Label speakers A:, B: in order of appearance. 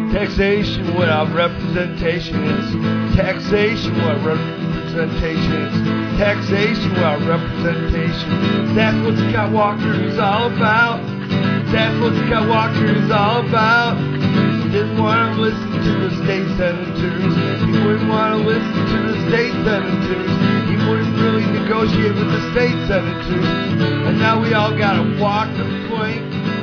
A: Taxation without representation is taxation without representation is taxation without representation. That's what Scott Walker is all about. That's what Scott Walker is all about. He didn't want to listen to the state senators. He wouldn't want to listen to the state senators. He wouldn't really negotiate with the state senators. And now we all got to walk the plank.